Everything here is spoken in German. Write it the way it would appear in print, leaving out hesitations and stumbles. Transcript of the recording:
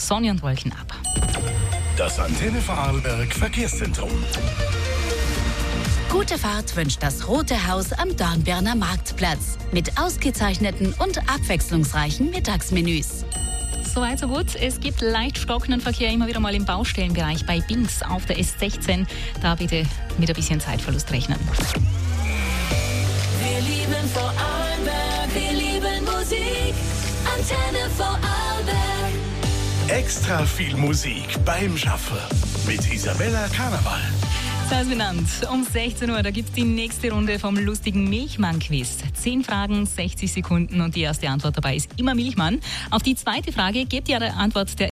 Sonne und Wolken ab. Das Antenne Vorarlberg Verkehrszentrum. Gute Fahrt wünscht das Rote Haus am Dornbirner Marktplatz mit ausgezeichneten und abwechslungsreichen Mittagsmenüs. Soweit, so gut. Es gibt leicht stockenden Verkehr immer wieder mal im Baustellenbereich bei Binks auf der S16. Da bitte mit ein bisschen Zeitverlust rechnen. Wir lieben Vorarlberg, wir lieben Musik. Antenne Vorarlberg. Extra viel Musik beim Schaffen mit Isabella Karneval. Das benannt. Um 16 Uhr, da gibt es die nächste Runde vom lustigen Milchmann-Quiz. 10 Fragen, 60 Sekunden und die erste Antwort dabei ist immer Milchmann. Auf die zweite Frage gebt ihr eine Antwort der